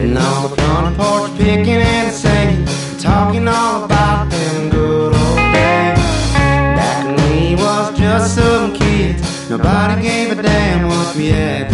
Sitting on the front porch, picking and singing, talking all about them good old days. Back when we was just some kids, nobody gave a damn what we had